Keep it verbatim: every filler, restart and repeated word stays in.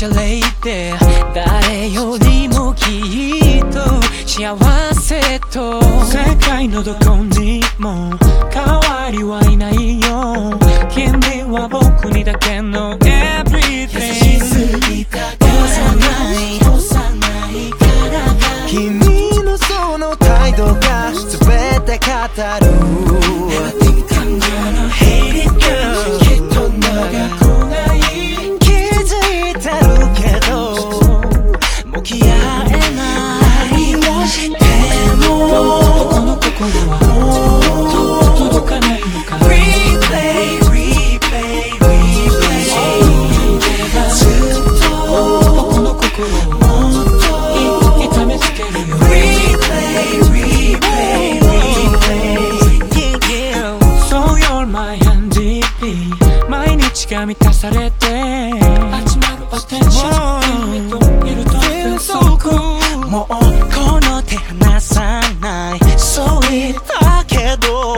シャレイで誰よりもきっと幸せと世界のどこにも代わりはいないよ。君は僕にだけの everything。 優しすぎたからない君のその態度が全て語る。 I'm gonna hate it girl きっと長くない気づいてるけど向き合えない何をしても僕の心は届かないのか Replay Replay Replay ずっと僕の心をもっと痛めつけるよ Replay Replay Replay Yeah, yeah. So you're my エヌディーピー。 毎日が満たされて集まるアテンション君といると Feel so cool もうこの手離さないそう言ったけど